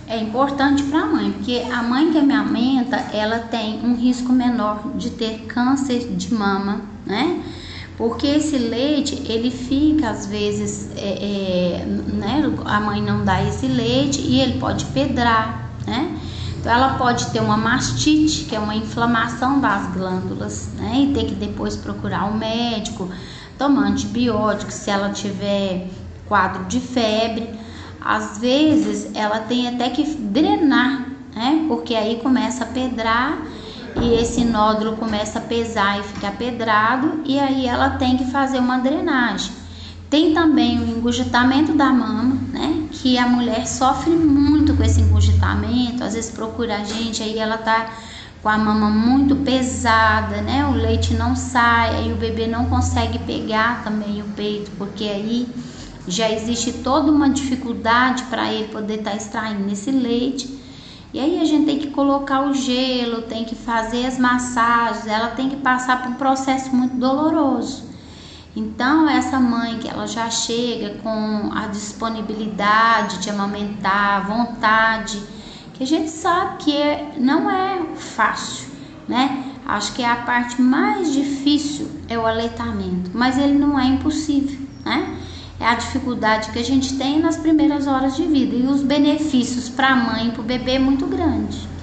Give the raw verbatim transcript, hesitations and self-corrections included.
É importante para a mãe, porque a mãe que amamenta, ela tem um risco menor de ter câncer de mama, né? Porque esse leite, ele fica, às vezes, é, é, né? A mãe não dá esse leite e ele pode pedrar, né? Então, ela pode ter uma mastite, que é uma inflamação das glândulas, né? E ter que depois procurar um médico, tomar antibiótico, se ela tiver quadro de febre. Às vezes, ela tem até que drenar, né? Porque aí começa a pedrar e esse nódulo começa a pesar e ficar pedrado, e aí ela tem que fazer uma drenagem. Tem também o engurgitamento da mama, né? Que a mulher sofre muito com esse engurgitamento, às vezes procura a gente, aí ela tá com a mama muito pesada, né? O leite não sai, aí o bebê não consegue pegar também o peito, porque aí já existe toda uma dificuldade para ele poder estar tá extraindo esse leite. E aí a gente tem que colocar o gelo, tem que fazer as massagens, ela tem que passar por um processo muito doloroso. Então, essa mãe que ela já chega com a disponibilidade de amamentar, vontade, que a gente sabe que é, não é fácil, né? Acho que a parte mais difícil é o aleitamento, mas ele não é impossível, né? É a dificuldade que a gente tem nas primeiras horas de vida, e os benefícios para a mãe e para o bebê é muito grande.